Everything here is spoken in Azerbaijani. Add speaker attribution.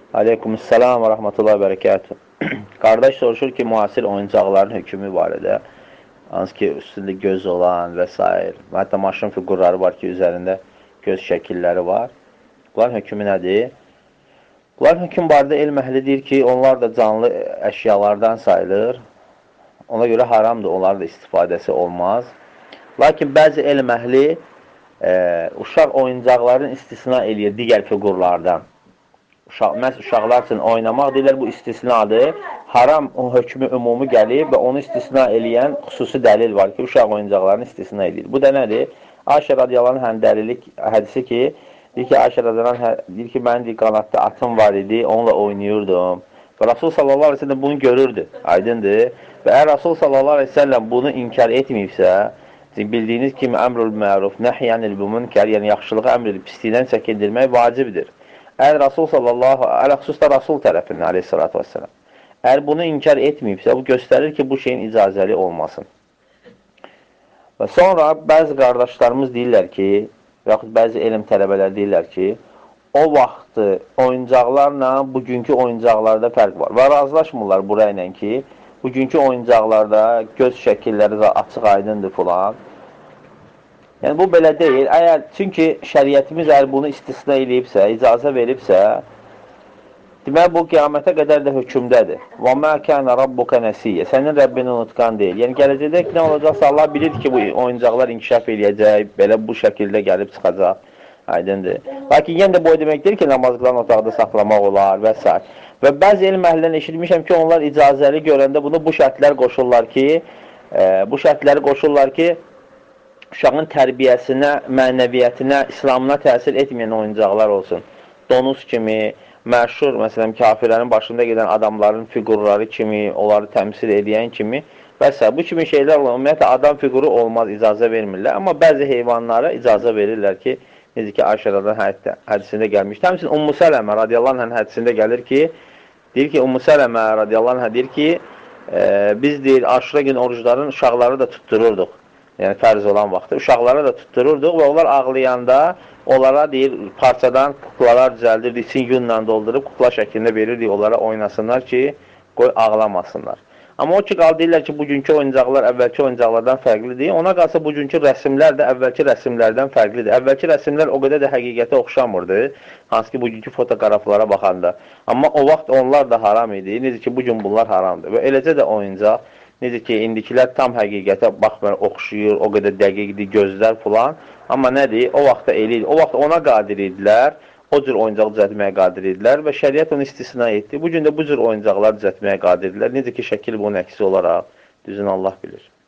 Speaker 1: Aleykümselam və rahmetullahi və bərəkatuhu. Qardaş soruşur ki, müasir oyuncaqların hökmü barədə, hansı ki, üstündə göz olan və s. Hətta maşın fiqurları var ki, üzərində göz şəkilləri var. Bunların hökmü nədir? Bunların hökmü barədə elm əhli deyir ki, onlar da canlı əşyalardan sayılır. Ona görə haramdır, onların da istifadəsi olmaz. Lakin bəzi elm əhli uşaq oyuncaqların istisna eləyir digər fiqurlardan. Məhz uşaqlar üçün oynamaq deyirlər, bu istisnadır. Haram o hökmü ümumi gəlib və onu istisna eləyən xüsusi dəlil var ki, uşaq oyuncaqlarını istisna edir. Bu da nədir? Ayşə radiyallahu anh dəlilik hədisi ki, deyir ki, Ayşə radiyallahu anh deyir ki, mənim qanatda atım var idi, onunla oynayırdım. Və Rasul sallallahu aleyhi ve sellem bunu görürdü, aydındır. Və əgər Rasul sallallahu aleyhi ve sellem bunu inkar etməyibsə, bildiyiniz kimi əmrül məruf, nəhyənil münkər, yəni yaxşılığı əmr edib, pislikdən çəkindirmək vacibdir. Əgər Rasul sallallahu, xüsusda Rasul tərəfindən aleyhissalatü vesselam, əgər bunu inkar etməyibsə, bu göstərir ki, bu şeyin icazəli olmasın. Və sonra bəzi qardaşlarımız deyirlər ki, və yaxud bəzi elm tələbələr deyirlər ki, o vaxtı oyuncaqlarla bugünkü oyuncaqlarda fərq var. Və razılaşmırlar burayla ki, bugünkü oyuncaqlarda göz şəkilləri açıq aydındır filan. Yəni, bu belə deyil. Çünki şəriyyətimiz əgər bunu istisna eləyibsə, icazə veribsə, demək, bu qiyamətə qədər də hökmdədir. وَمَا كَانَ رَبُّكَ نَسِيَّ Sənin Rəbbin unutqan deyil. Yəni, gələcəkdə nə olacaqsa, Allah bilir ki, bu oyuncaqlar inkişaf eləyəcək, belə bu şəkildə gəlib çıxacaq. Aydındır. Lakin yenə də bu demək deyil ki, namazqılan otaqda saxlamaq olar və s. Və bəzi elm əhlindən eşitmişəm ki, onlar icazəli görəndə bunu bu şərtləri qoşurlar ki, uşağın tərbiyəsinə, mənəviyyətinə, İslamına təsir etməyən oyuncaqlar olsun. Donuz kimi, məşhur, məsələn, kafirlərin başında gedən adamların fiqurları kimi, onları təmsil edən kimi və s. Bu kimi şeylər olan, ümumiyyətlə, adam fiquru olmaz, icazə vermirlər. Amma bəzi heyvanlara icazə verirlər ki, necə ki, Ayşədən hədisində gəlmişdir. Həmçinin Ümmü Sələmə radiyallahu anh hədisində gəlir ki, deyir ki, Ümmü Sələmə radiyallahu anh deyir ki, biz deyir, Aşura gün orucların uşaqları da tuttururduq. Yəni, fərz olan vaxtı. Uşaqlara da tuttururduq və onlar ağlayanda onlara deyir, parçadan kuklalar düzəldirdik, için yunla doldurub kukla şəklində verirdik, onlara oynasınlar ki, qoy ağlamasınlar. Amma o ki, deyirlər ki, bugünkü oyuncaqlar əvvəlki oyuncaqlardan fərqlidir. Ona qalsa bugünkü rəsmlər də əvvəlki rəsmlərdən fərqlidir. Əvvəlki rəsmlər o qədər də həqiqətə oxşamırdı, hansı ki, bugünkü fotoqraflara baxanda. Amma o vaxt onlar da haram idi, necə ki, bugün bunlar haramdır. Və eləcə də oyuncaq, necə ki, indikilər tam həqiqətə baxmır, oxşuyur, o qədər dəqiqdir, gözlər filan. Amma nədir? O vaxtda eləyir. O vaxt ona qadir idilər, o cür oyuncaq düzəltməyə qadir idilər və şəriət onu istisna etdi. Bugün də bu cür oyuncaqlar düzəltməyə qadirdirlər. Necə ki, şəkil bunun əksi olaraq, düzünü Allah bilir.